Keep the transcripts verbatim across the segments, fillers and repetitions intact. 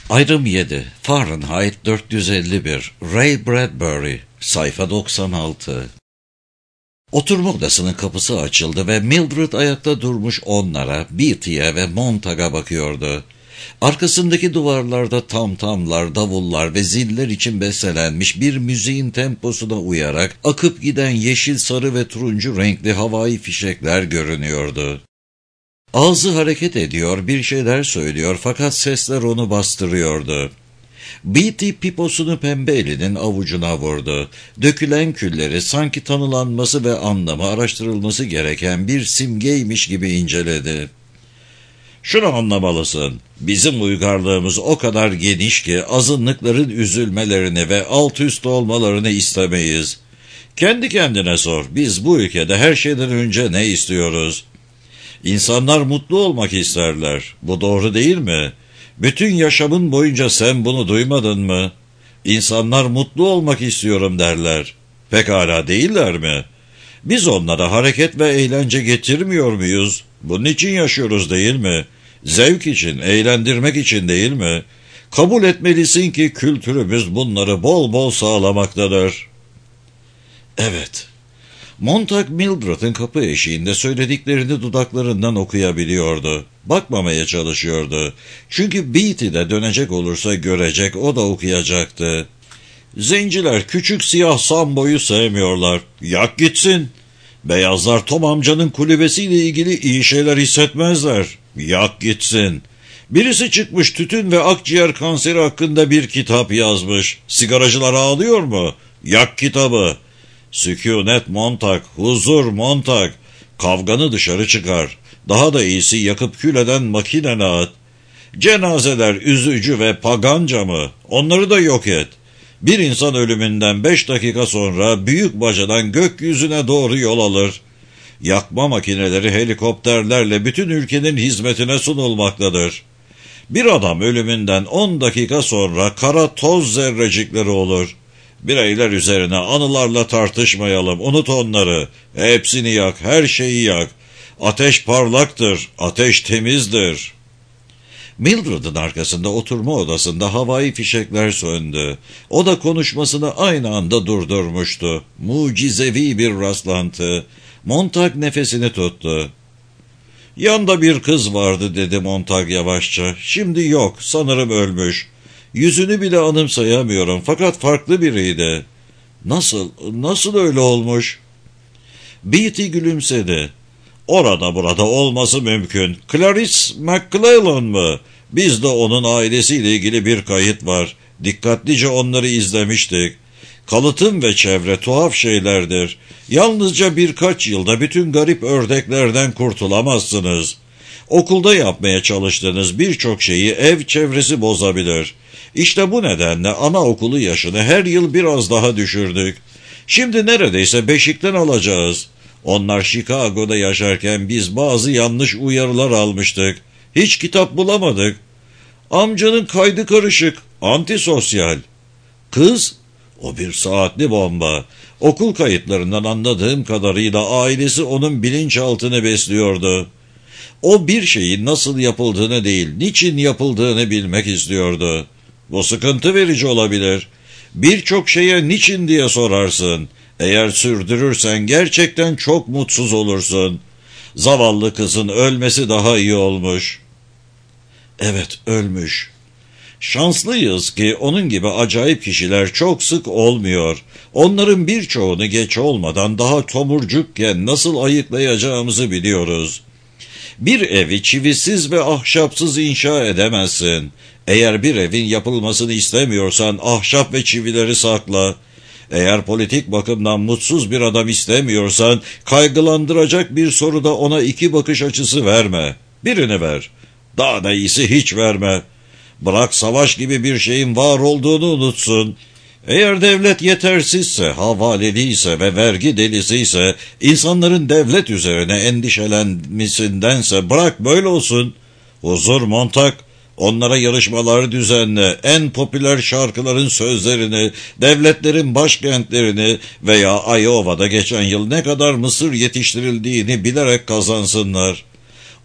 Ayrım yedi. Fahrenheit dört yüz elli bir. Ray Bradbury. Sayfa doksan altı. Oturma odasının kapısı açıldı ve Mildred ayakta durmuş onlara, Beatty'ye ve Montag'a bakıyordu. Arkasındaki duvarlarda tamtamlar, davullar ve ziller için bestelenmiş bir müziğin temposuna uyarak akıp giden yeşil, sarı ve turuncu renkli havai fişekler görünüyordu. Ağzı hareket ediyor, bir şeyler söylüyor fakat sesler onu bastırıyordu. Beatty piposunu pembe elinin avucuna vurdu. Dökülen külleri sanki tanılanması ve anlamı araştırılması gereken bir simgeymiş gibi inceledi. Şunu anlamalısın, bizim uygarlığımız o kadar geniş ki azınlıkların üzülmelerini ve alt üst olmalarını istemeyiz. Kendi kendine sor, biz bu ülkede her şeyden önce ne istiyoruz? İnsanlar mutlu olmak isterler, bu doğru değil mi? Bütün yaşamın boyunca sen bunu duymadın mı? İnsanlar mutlu olmak istiyorum derler. Pekala değiller mi? Biz onlara hareket ve eğlence getirmiyor muyuz? Bunun için yaşıyoruz değil mi? Zevk için, eğlendirmek için değil mi? Kabul etmelisin ki kültürümüz bunları bol bol sağlamaktadır. Evet. Montag Mildred'ın kapı eşiğinde söylediklerini dudaklarından okuyabiliyordu. Bakmamaya çalışıyordu. Çünkü Beatty de dönecek olursa görecek, o da okuyacaktı. Zenciler küçük siyah samboyu sevmiyorlar. Yak gitsin. Beyazlar Tom amcanın kulübesiyle ilgili iyi şeyler hissetmezler. Yak gitsin. Birisi çıkmış tütün ve akciğer kanseri hakkında bir kitap yazmış. Sigaracılar ağlıyor mu? Yak kitabı. Sükûnet Montag, huzur Montag. Kavganı dışarı çıkar. Daha da iyisi yakıp kül eden makinene at. Cenazeler üzücü ve paganca mı? Onları da yok et. Bir insan ölümünden beş dakika sonra büyük bacadan gökyüzüne doğru yol alır. Yakma makineleri helikopterlerle bütün ülkenin hizmetine sunulmaktadır. Bir adam ölümünden on dakika sonra kara toz zerrecikleri olur. Bireyler üzerine anılarla tartışmayalım, unut onları. Hepsini yak, her şeyi yak. Ateş parlaktır, ateş temizdir. Mildred'ın arkasında oturma odasında havai fişekler söndü. O da konuşmasını aynı anda durdurmuştu. Mucizevi bir rastlantı. Montag nefesini tuttu. Yanda bir kız vardı dedi Montag yavaşça. Şimdi yok, sanırım ölmüş. Yüzünü bile anımsayamıyorum fakat farklı biriydi. Nasıl, nasıl öyle olmuş? Beatty gülümsedi. Orada burada olması mümkün. Clarice McClellan mı? Bizde onun ailesiyle ilgili bir kayıt var. Dikkatlice onları izlemiştik. Kalıtım ve çevre tuhaf şeylerdir. Yalnızca birkaç yılda bütün garip ördeklerden kurtulamazsınız. Okulda yapmaya çalıştığınız birçok şeyi ev çevresi bozabilir. İşte bu nedenle anaokulu yaşını her yıl biraz daha düşürdük. Şimdi neredeyse beşikten alacağız. Onlar Chicago'da yaşarken biz bazı yanlış uyarılar almıştık. Hiç kitap bulamadık. Amcanın kaydı karışık, antisosyal. Kız, o bir saatli bomba. Okul kayıtlarından anladığım kadarıyla ailesi onun bilinçaltını besliyordu. O bir şeyin nasıl yapıldığını değil, niçin yapıldığını bilmek istiyordu. Bu sıkıntı verici olabilir. Birçok şeye niçin diye sorarsın. Eğer sürdürürsen gerçekten çok mutsuz olursun. Zavallı kızın ölmesi daha iyi olmuş. Evet, ölmüş. Şanslıyız ki onun gibi acayip kişiler çok sık olmuyor. Onların birçoğunu geç olmadan daha tomurcukken nasıl ayıklayacağımızı biliyoruz. Bir evi çivisiz ve ahşapsız inşa edemezsin. Eğer bir evin yapılmasını istemiyorsan ahşap ve çivileri sakla. Eğer politik bakımdan mutsuz bir adam istemiyorsan kaygılandıracak bir soruda ona iki bakış açısı verme. Birini ver. Daha da iyisi hiç verme. Bırak savaş gibi bir şeyin var olduğunu unutsun. Eğer devlet yetersizse, havaleliyse ve vergi delisiyse, insanların devlet üzerine endişelenmesindense bırak böyle olsun. Huzur Montag, onlara yarışmalar düzenle, en popüler şarkıların sözlerini, devletlerin başkentlerini veya Iowa'da geçen yıl ne kadar mısır yetiştirildiğini bilerek kazansınlar.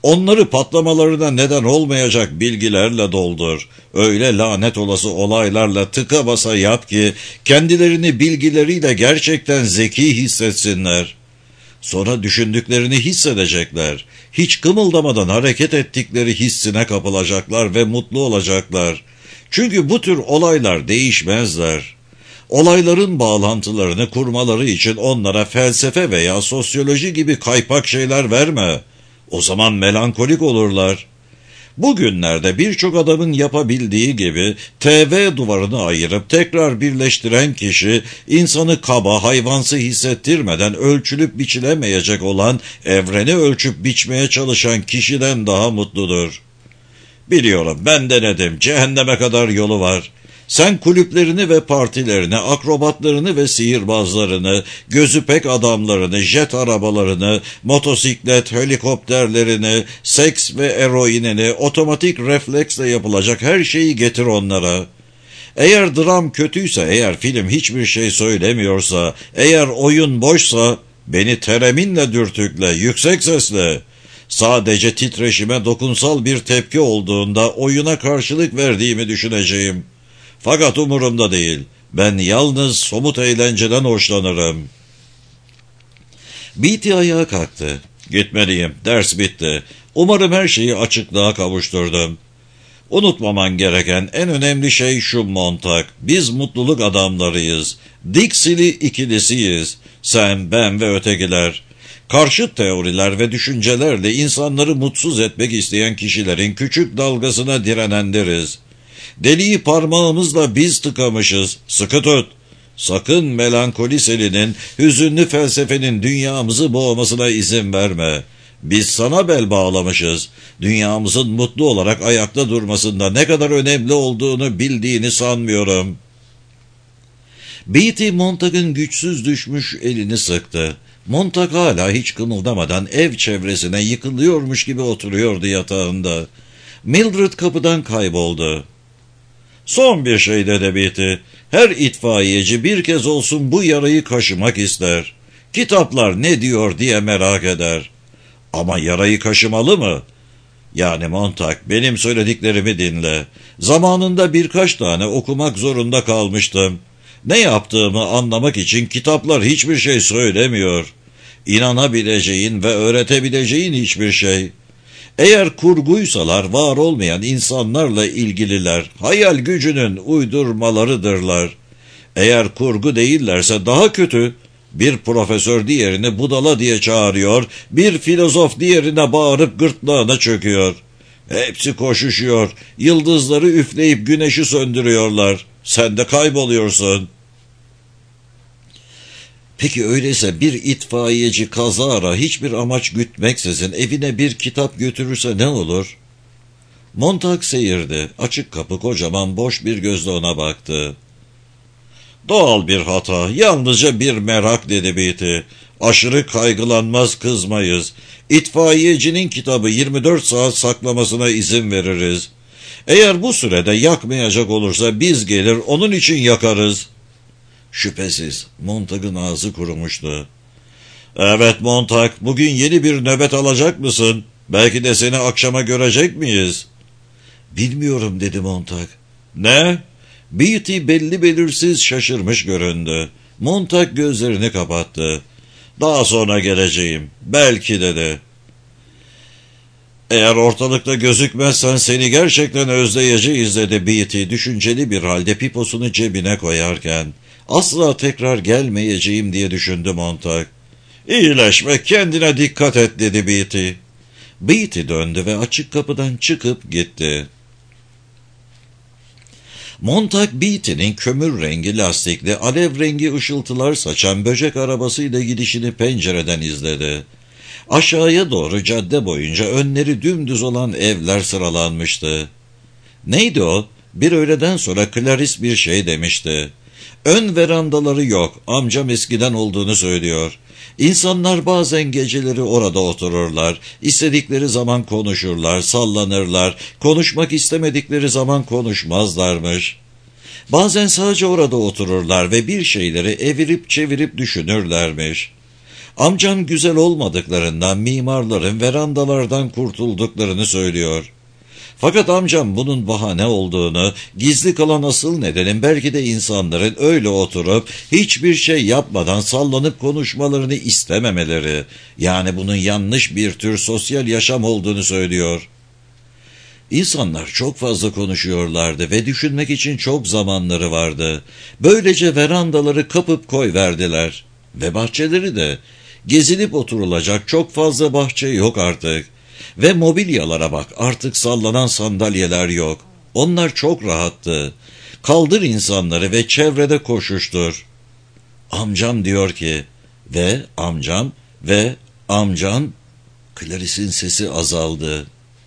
Onları patlamalarına neden olmayacak bilgilerle doldur. Öyle lanet olası olaylarla tıka basa yap ki kendilerini bilgileriyle gerçekten zeki hissetsinler. Sonra düşündüklerini hissedecekler. Hiç kımıldamadan hareket ettikleri hissine kapılacaklar ve mutlu olacaklar. Çünkü bu tür olaylar değişmezler. Olayların bağlantılarını kurmaları için onlara felsefe veya sosyoloji gibi kaypak şeyler verme. O zaman melankolik olurlar. Bugünlerde birçok adamın yapabildiği gibi T V duvarını ayırıp tekrar birleştiren kişi, insanı kaba, hayvansı hissettirmeden ölçülüp biçilemeyecek olan, evreni ölçüp biçmeye çalışan kişiden daha mutludur. Biliyorum, ben denedim, cehenneme kadar yolu var. Sen kulüplerini ve partilerini, akrobatlarını ve sihirbazlarını, gözü pek adamlarını, jet arabalarını, motosiklet, helikopterlerini, seks ve eroinini, otomatik refleksle yapılacak her şeyi getir onlara. Eğer dram kötüyse, eğer film hiçbir şey söylemiyorsa, eğer oyun boşsa, beni tereminle dürtükle, yüksek sesle. Sadece titreşime dokunsal bir tepki olduğunda oyuna karşılık verdiğimi düşüneceğim. Fakat umurumda değil. Ben yalnız somut eğlenceden hoşlanırım. Beatty ayağa kalktı. Gitmeliyim. Ders bitti. Umarım her şeyi açıklığa kavuşturdum. Unutmaman gereken en önemli şey şu Montag. Biz mutluluk adamlarıyız. Dixili ikilisiyiz. Sen, ben ve ötekiler. Karşıt teoriler ve düşüncelerle insanları mutsuz etmek isteyen kişilerin küçük dalgasına direnenleriz. Deliği parmağımızla biz tıkamışız. Sıkı tut. Sakın melankoli selinin, hüzünlü felsefenin dünyamızı boğmasına izin verme. Biz sana bel bağlamışız. Dünyamızın mutlu olarak ayakta durmasında ne kadar önemli olduğunu bildiğini sanmıyorum. Beatty Montag'ın güçsüz düşmüş elini sıktı. Montag hala hiç kımıldamadan ev çevresine yıkılıyormuş gibi oturuyordu yatağında. Mildred kapıdan kayboldu. Son bir şey dedi Beatty. Her itfaiyeci bir kez olsun bu yarayı kaşımak ister. Kitaplar ne diyor diye merak eder. Ama yarayı kaşımalı mı? Yani Montag, benim söylediklerimi dinle. Zamanında birkaç tane okumak zorunda kalmıştım. Ne yaptığımı anlamak için kitaplar hiçbir şey söylemiyor. İnanabileceğin ve öğretebileceğin hiçbir şey. Eğer kurguysalar var olmayan insanlarla ilgililer, hayal gücünün uydurmalarıdırlar. Eğer kurgu değillerse daha kötü. Bir profesör diğerini budala diye çağırıyor, bir filozof diğerine bağırıp gırtlağına çöküyor. Hepsi koşuşuyor, yıldızları üfleyip güneşi söndürüyorlar. Sen de kayboluyorsun. Peki öyleyse bir itfaiyeci kazara hiçbir amaç gütmeksizin evine bir kitap götürürse ne olur? Montag seyirdi. Açık kapı kocaman boş bir gözle ona baktı. Doğal bir hata, yalnızca bir merak dedi Beatty. Aşırı kaygılanmaz kızmayız. İtfaiyecinin kitabı yirmi dört saat saklamasına izin veririz. Eğer bu sürede yakmayacak olursa biz gelir onun için yakarız. Şüphesiz. Montag'ın ağzı kurumuştu. Evet Montag, bugün yeni bir nöbet alacak mısın? Belki de seni akşama görecek miyiz? Bilmiyorum dedi Montag. Ne? Beatty belli belirsiz şaşırmış göründü. Montag gözlerini kapattı. Daha sonra geleceğim. Belki dedi. Eğer ortalıkta gözükmezsen seni gerçekten özleyeceğiz dedi Beatty düşünceli bir halde piposunu cebine koyarken. Asla tekrar gelmeyeceğim diye düşündü Montag. İyileşme, kendine dikkat et dedi Beatty. Beatty döndü ve açık kapıdan çıkıp gitti. Montag Beatty'nin kömür rengi lastikli, alev rengi ışıltılar saçan böcek arabasıyla gidişini pencereden izledi. Aşağıya doğru cadde boyunca önleri dümdüz olan evler sıralanmıştı. Neydi o? Bir öğleden sonra Clarice bir şey demişti. Ön verandaları yok, amcam eskiden olduğunu söylüyor. İnsanlar bazen geceleri orada otururlar, istedikleri zaman konuşurlar, sallanırlar, konuşmak istemedikleri zaman konuşmazlarmış. Bazen sadece orada otururlar ve bir şeyleri evirip çevirip düşünürlermiş. Amcam güzel olmadıklarından mimarların verandalardan kurtulduklarını söylüyor. Fakat amcam bunun bahane olduğunu, gizli kalan asıl nedenin belki de insanların öyle oturup hiçbir şey yapmadan sallanıp konuşmalarını istememeleri, yani bunun yanlış bir tür sosyal yaşam olduğunu söylüyor. İnsanlar çok fazla konuşuyorlardı ve düşünmek için çok zamanları vardı. Böylece verandaları kapıp koyverdiler. Ve bahçeleri de. Gezilip oturulacak çok fazla bahçe yok artık. Ve mobilyalara bak, artık sallanan sandalyeler yok. Onlar çok rahattı. Kaldır insanları ve çevrede koşuştur. Amcam diyor ki, ve amcam ve amcan. Clarice'in sesi azaldı.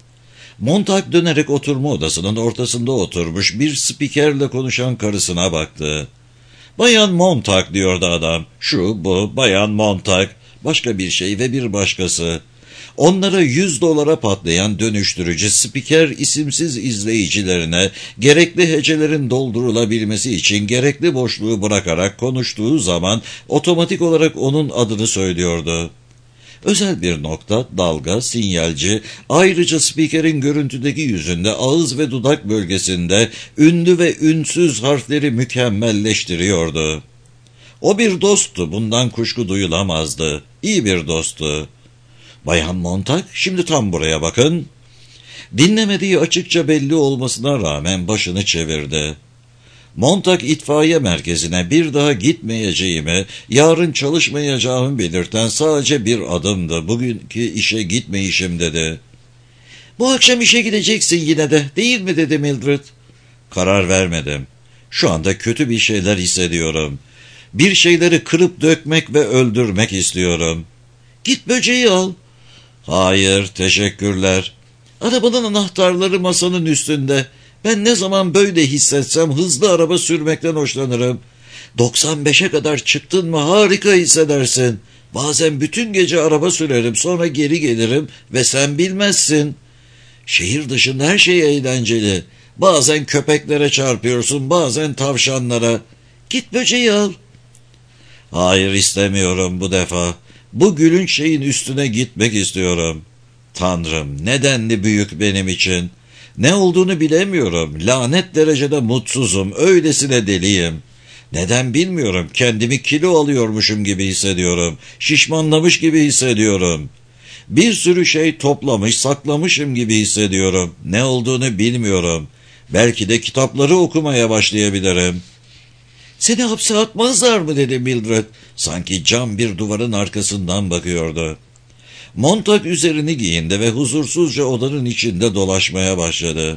Montag dönerek oturma odasının ortasında oturmuş bir spikerle konuşan karısına baktı. Bayan Montag diyordu adam. Şu, bu, Bayan Montag. Başka bir şey ve bir başkası. Onlara yüz dolara patlayan dönüştürücü spiker isimsiz izleyicilerine gerekli hecelerin doldurulabilmesi için gerekli boşluğu bırakarak konuştuğu zaman otomatik olarak onun adını söylüyordu. Özel bir nokta, dalga, sinyalci, ayrıca spikerin görüntüdeki yüzünde, ağız ve dudak bölgesinde ünlü ve ünsüz harfleri mükemmelleştiriyordu. O bir dosttu, bundan kuşku duyulamazdı. İyi bir dosttu. Bayan Montag, şimdi tam buraya bakın. Dinlemediği açıkça belli olmasına rağmen başını çevirdi. Montag itfaiye merkezine bir daha gitmeyeceğimi, yarın çalışmayacağımı belirten sadece bir adımdı. Bugünkü işe gitmeyişim dedi. Bu akşam işe gideceksin yine de, değil mi dedi Mildred. Karar vermedim. Şu anda kötü bir şeyler hissediyorum. Bir şeyleri kırıp dökmek ve öldürmek istiyorum. Git böceği al. Hayır, teşekkürler. Arabanın anahtarları masanın üstünde. Ben ne zaman böyle hissetsem hızlı araba sürmekten hoşlanırım. doksan beşe kadar çıktın mı harika hissedersin. Bazen bütün gece araba sürerim, sonra geri gelirim ve sen bilmezsin. Şehir dışında her şey eğlenceli. Bazen köpeklere çarpıyorsun, bazen tavşanlara. Git böceği al. Hayır, istemiyorum bu defa. Bu gülünç şeyin üstüne gitmek istiyorum. Tanrım, nedenli büyük benim için. Ne olduğunu bilemiyorum. Lanet derecede mutsuzum. Öylesine deliyim. Neden bilmiyorum. Kendimi kilo alıyormuşum gibi hissediyorum. Şişmanlamış gibi hissediyorum. Bir sürü şey toplamış, saklamışım gibi hissediyorum. Ne olduğunu bilmiyorum. Belki de kitapları okumaya başlayabilirim. Seni hapse atmazlar mı dedi Mildred. Sanki cam bir duvarın arkasından bakıyordu. Montag üzerini giyindi ve huzursuzca odanın içinde dolaşmaya başladı.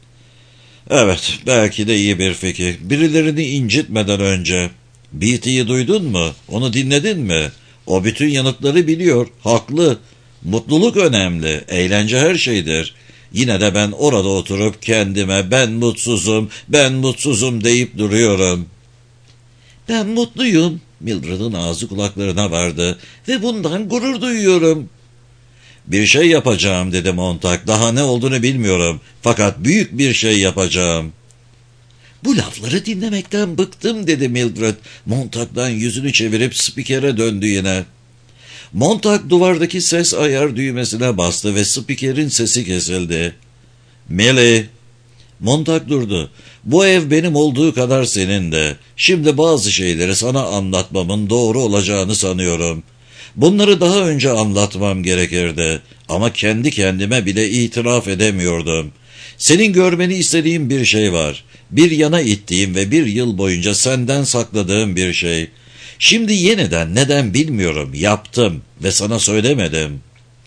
Evet, belki de iyi bir fikir. Birilerini incitmeden önce. B T'yi duydun mu? Onu dinledin mi? O bütün yanıtları biliyor. Haklı. Mutluluk önemli. Eğlence her şeydir. Yine de ben orada oturup kendime ben mutsuzum, ben mutsuzum deyip duruyorum. Ben mutluyum. Mildred'in ağzı kulaklarına vardı ve bundan gurur duyuyorum. Bir şey yapacağım dedi Montag. Daha ne olduğunu bilmiyorum. Fakat büyük bir şey yapacağım. Bu lafları dinlemekten bıktım dedi Mildred. Montag'dan yüzünü çevirip spikere döndü yine. Montag duvardaki ses ayar düğmesine bastı ve spikerin sesi kesildi. Millie. Montag durdu. Bu ev benim olduğu kadar senin de. Şimdi bazı şeyleri sana anlatmamın doğru olacağını sanıyorum. Bunları daha önce anlatmam gerekirdi. Ama kendi kendime bile itiraf edemiyordum. Senin görmeni istediğim bir şey var. Bir yana ittiğim ve bir yıl boyunca senden sakladığım bir şey. Şimdi yeniden neden bilmiyorum yaptım ve sana söylemedim.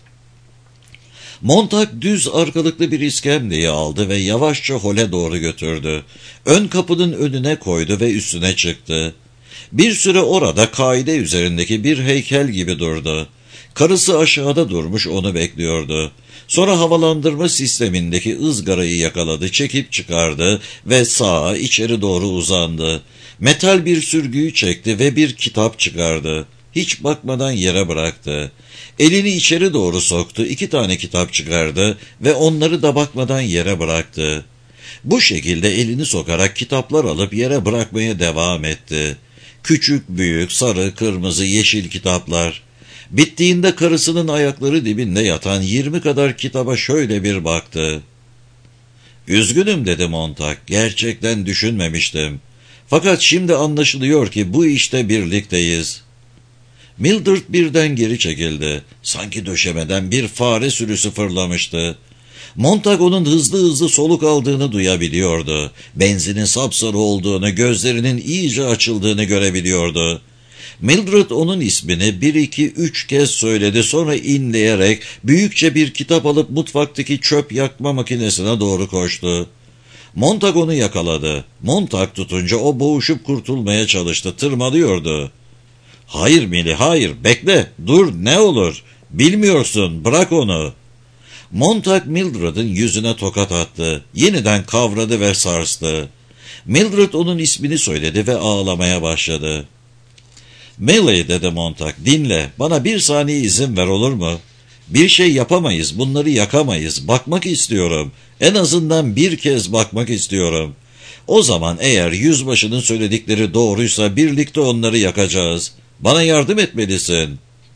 Montag düz arkalıklı bir iskemleyi aldı ve yavaşça hole doğru götürdü. Ön kapının önüne koydu ve üstüne çıktı. Bir süre orada kaide üzerindeki bir heykel gibi durdu. Karısı aşağıda durmuş onu bekliyordu. Sonra havalandırma sistemindeki ızgarayı yakaladı, çekip çıkardı ve sağa içeri doğru uzandı. Metal bir sürgüyü çekti ve bir kitap çıkardı. Hiç bakmadan yere bıraktı. Elini içeri doğru soktu, iki tane kitap çıkardı ve onları da bakmadan yere bıraktı. Bu şekilde elini sokarak kitaplar alıp yere bırakmaya devam etti. Küçük, büyük, sarı, kırmızı, yeşil kitaplar. Bittiğinde karısının ayakları dibinde yatan yirmi kadar kitaba şöyle bir baktı. "Üzgünüm," dedi Montag, "gerçekten düşünmemiştim. Fakat şimdi anlaşılıyor ki bu işte birlikteyiz." Mildred birden geri çekildi. Sanki döşemeden bir fare sürüsü fırlamıştı. Montag onun hızlı hızlı soluk aldığını duyabiliyordu. Benzinin sapsarı olduğunu, gözlerinin iyice açıldığını görebiliyordu. Mildred onun ismini bir iki üç kez söyledi, sonra inleyerek büyükçe bir kitap alıp mutfaktaki çöp yakma makinesine doğru koştu. Montag onu yakaladı. Montag tutunca o boğuşup kurtulmaya çalıştı, tırmalıyordu. "Hayır Millie, hayır, bekle, dur, ne olur, bilmiyorsun, bırak onu." Montag Mildred'in yüzüne tokat attı, yeniden kavradı ve sarstı. Mildred onun ismini söyledi ve ağlamaya başladı. "Millie," dedi Montag, "dinle, bana bir saniye izin ver, olur mu? Bir şey yapamayız, bunları yakamayız, bakmak istiyorum, en azından bir kez bakmak istiyorum. O zaman eğer yüzbaşının söyledikleri doğruysa birlikte onları yakacağız. Bana yardım etmelisin."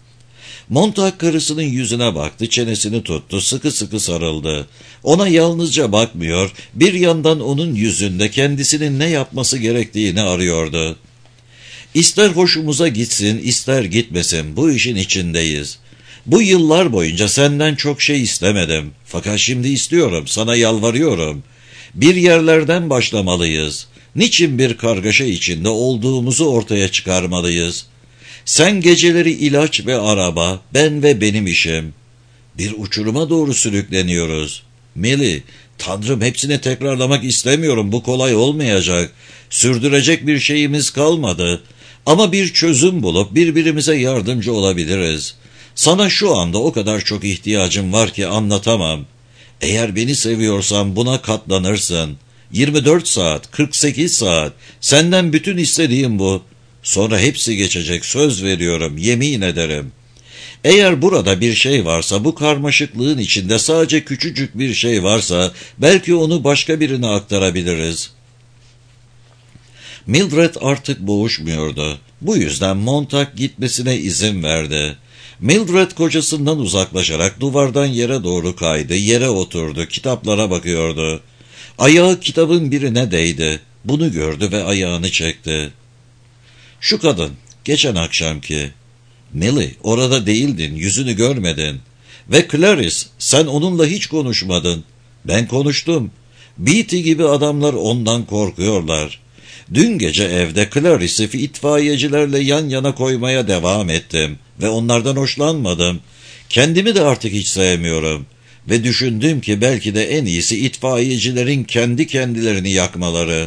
Montag karısının yüzüne baktı, çenesini tuttu, sıkı sıkı sarıldı. Ona yalnızca bakmıyor, bir yandan onun yüzünde kendisinin ne yapması gerektiğini arıyordu. "İster hoşumuza gitsin, ister gitmesin, bu işin içindeyiz. Bu yıllar boyunca senden çok şey istemedim. Fakat şimdi istiyorum, sana yalvarıyorum. Bir yerlerden başlamalıyız. Niçin bir kargaşa içinde olduğumuzu ortaya çıkarmalıyız. Sen geceleri ilaç ve araba, ben ve benim işim. Bir uçuruma doğru sürükleniyoruz. Millie, Tanrım, hepsini tekrarlamak istemiyorum, bu kolay olmayacak. Sürdürecek bir şeyimiz kalmadı. Ama bir çözüm bulup birbirimize yardımcı olabiliriz. Sana şu anda o kadar çok ihtiyacım var ki anlatamam. Eğer beni seviyorsan buna katlanırsın. yirmi dört saat, kırk sekiz saat, senden bütün istediğim bu. Sonra hepsi geçecek, söz veriyorum, yemin ederim. Eğer burada bir şey varsa, bu karmaşıklığın içinde sadece küçücük bir şey varsa, belki onu başka birine aktarabiliriz." Mildred artık boğuşmuyordu. Bu yüzden Montag gitmesine izin verdi. Mildred kocasından uzaklaşarak duvardan yere doğru kaydı, yere oturdu, kitaplara bakıyordu. Ayağı kitabın birine değdi. Bunu gördü ve ayağını çekti. "Şu kadın, geçen akşamki." "Millie, orada değildin, yüzünü görmedin. Ve Clarice, sen onunla hiç konuşmadın." "Ben konuştum. Beatty gibi adamlar ondan korkuyorlar. Dün gece evde Clarice'i itfaiyecilerle yan yana koymaya devam ettim ve onlardan hoşlanmadım. Kendimi de artık hiç sevmiyorum. Ve düşündüm ki belki de en iyisi itfaiyecilerin kendi kendilerini yakmaları."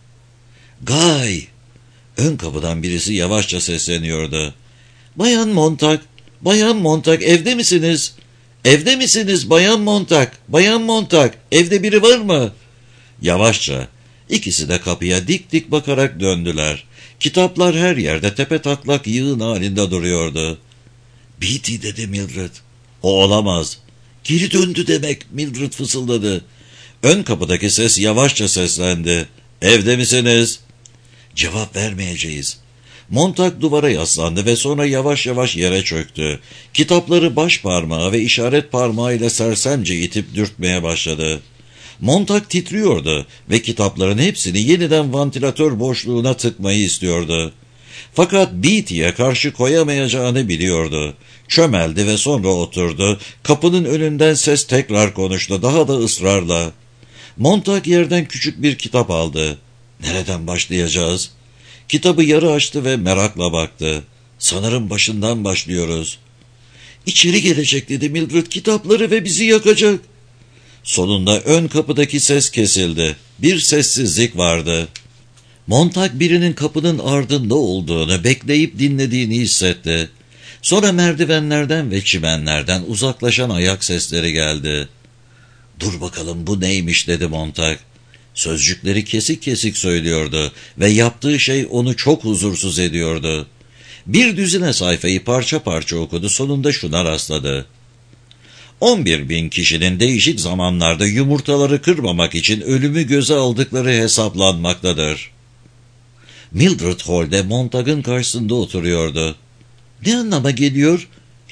"Guy!" Ön kapıdan birisi yavaşça sesleniyordu. "Bayan Montag, Bayan Montag, evde misiniz? Evde misiniz Bayan Montag, Bayan Montag, evde biri var mı?" Yavaşça. İkisi de kapıya dik dik bakarak döndüler. Kitaplar her yerde tepetaklak yığın halinde duruyordu. "Beatty," dedi Mildred. "O olamaz." "Geri döndü demek," Mildred fısıldadı. Ön kapıdaki ses yavaşça seslendi. "Evde misiniz?" "Cevap vermeyeceğiz." Montag duvara yaslandı ve sonra yavaş yavaş yere çöktü. Kitapları baş parmağı ve işaret parmağıyla sersemce itip dürtmeye başladı. Montag titriyordu ve kitapların hepsini yeniden vantilatör boşluğuna tıkmayı istiyordu. Fakat Beatty'ye karşı koyamayacağını biliyordu. Çömeldi ve sonra oturdu. Kapının önünden ses tekrar konuştu, daha da ısrarla. Montag yerden küçük bir kitap aldı. "Nereden başlayacağız?" Kitabı yarı açtı ve merakla baktı. "Sanırım başından başlıyoruz." "İçeri gelecek," dedi Mildred, "kitapları ve bizi yakacak." Sonunda ön kapıdaki ses kesildi. Bir sessizlik vardı. Montag birinin kapının ardında olduğunu, bekleyip dinlediğini hissetti. Sonra merdivenlerden ve çimenlerden uzaklaşan ayak sesleri geldi. "Dur bakalım, bu neymiş?" dedi Montag. Sözcükleri kesik kesik söylüyordu ve yaptığı şey onu çok huzursuz ediyordu. Bir düzine sayfayı parça parça okudu, sonunda şuna rastladı. on bir bin kişinin değişik zamanlarda yumurtaları kırmamak için ölümü göze aldıkları hesaplanmaktadır. Mildred Hall'de Montag'ın karşısında oturuyordu. "Ne anlama geliyor?"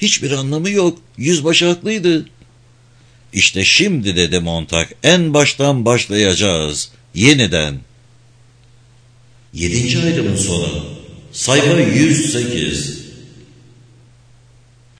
Hiçbir anlamı yok. Yüzbaşı haklıydı. İşte şimdi dedi Montag, en baştan başlayacağız. Yeniden. Yedinci ayrımın sonu. Sayfa yüz sekiz.